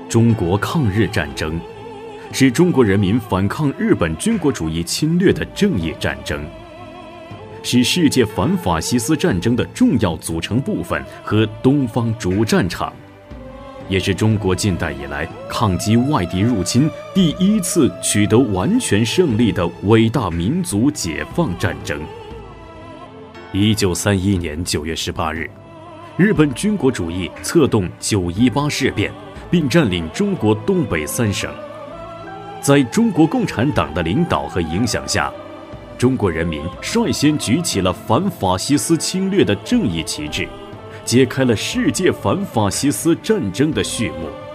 中国抗日战争，是中国人民反抗日本军国主义侵略的正义战争，是世界反法西斯战争的重要组成部分和东方主战场，也是中国近代以来抗击外敌入侵第一次取得完全胜利的伟大民族解放战争。1931年9月18日，日本军国主义策动9·18事变，并占领中国东北3省。在中国共产党的领导和影响下，中国人民率先举起了反法西斯侵略的正义旗帜，揭开了世界反法西斯战争的序幕。